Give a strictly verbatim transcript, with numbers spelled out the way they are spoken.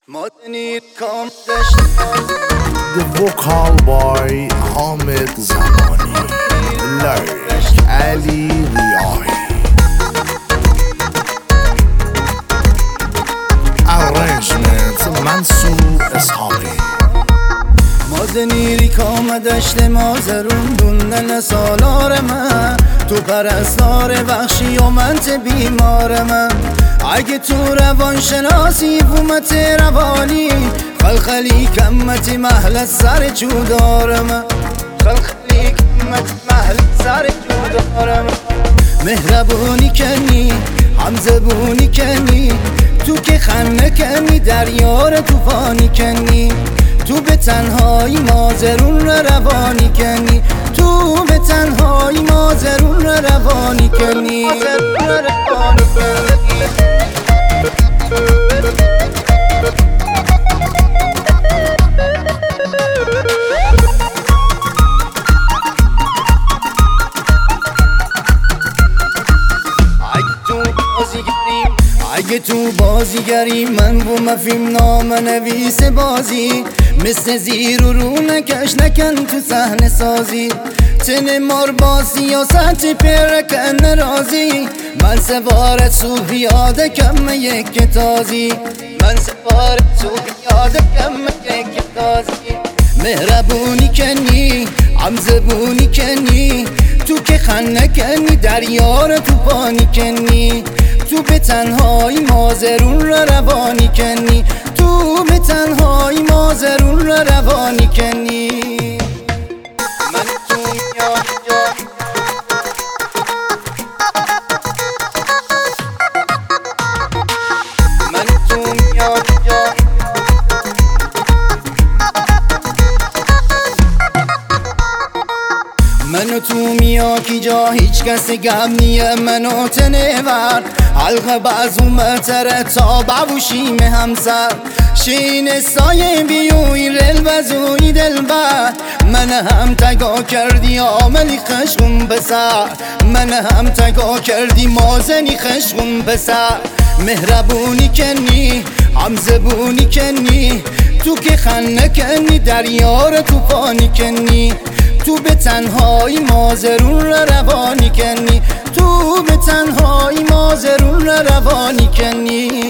The vocal by Hamid Zamani, lyric Ali Riahi, arrangement Mansour Ishaqi. مازنیری کام دشت مازرون دوندن سالار من، تو پرستار بخشی و منت بیمار من. اگه تو روان شناسی فومت روانی، خلخلی کمت محل سر چودار من، خلخلی کمت محل سر چودار من. مهربونی کنی همزبونی کنی، تو که خنه کنی دریار توفانی کنی، تو به تنهایی مازرون رو روانی کنی، تو به تنهایی مازرون رو روانی کنی. اگه تو بازیگری من و مفیم نام نویس بازی، مثل زیر و رو نکش نکن تو صحنه سازی، تن مار با سیاست پیرکن رازی. من سوارت صبح یاده کم یک تازی، من سوارت صبح یاده کم یک تازی. مهربونی کنی همزبونی کنی، تو که خنه کنی دریار تو پانی کنی، تو به تنهایی مازرون رو روانی کنی، تو به تنهایی مازرون رو روانی کنی. من تو میاد جا من تو میاد جا منو تو میا کی جا هیچ کس گم نیه، منو تنور حلقه بازو متره تا ببوشیم همسر، شین سایه بیوی رل بزوی دل بر. من هم تگا کردی عاملی خشقون بسر، من هم تگا کردی مازنی خشقون بسر. مهربونی کنی همزبونی کنی، تو که خنه کنی دریار توفانی کنی، تو به تنهایی مازرون رو روانی کنی، تو به تنهایی مازرون رو روانی کنی.